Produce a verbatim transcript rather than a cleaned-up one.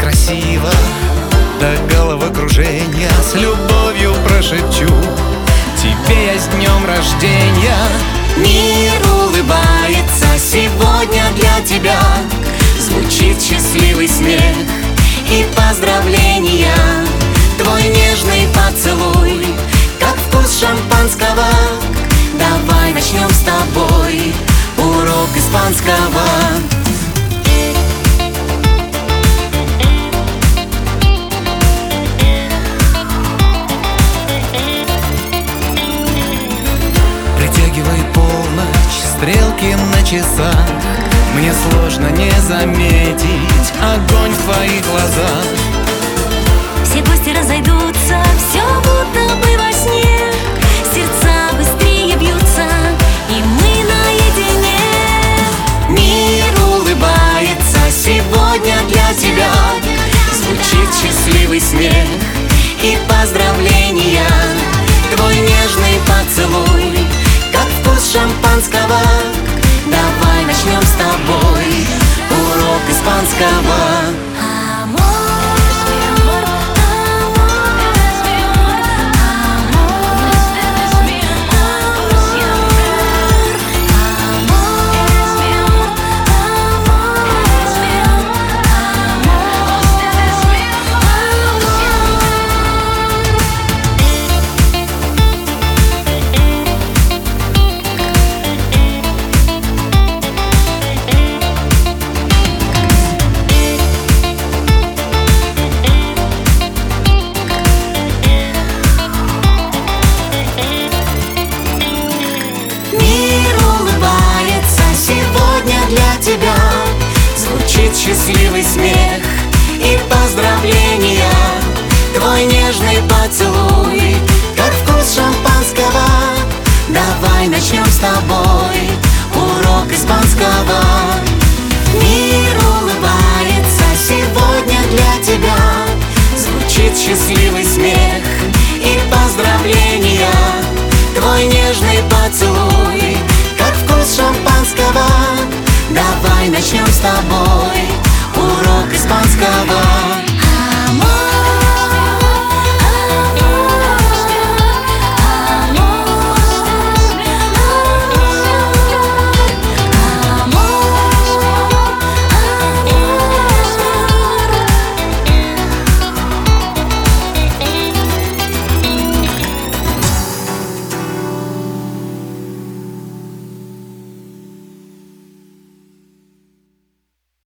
красиво, до головокружения с любовью прошепчу тебе я с днем рождения. Мир улыбается сегодня для тебя, звучит счастливый смех и поздравления. Твой нежный поцелуй, как вкус шампанского. Давай начнем с тобой урок испанского. Притягивает полночь, стрелки на часах. Мне сложно не заметить огонь в твоих глазах. Все гости разойдутся, все будто бы во сне. Сердца быстрее бьются, и мы наедине. Мир улыбается сегодня для тебя, звучит счастливый смех и поздравления. Твой нежный поцелуй, как вкус шампанского. Давай начнем с тобой урок испанского. Звучит счастливый смех и поздравления. Твой нежный поцелуй, как вкус шампанского. Давай начнем с тобой урок испанского. Мир улыбается сегодня для тебя, звучит счастливый смех и поздравления. Твой нежный поцелуй, как вкус шампанского. Давай начнем с тобой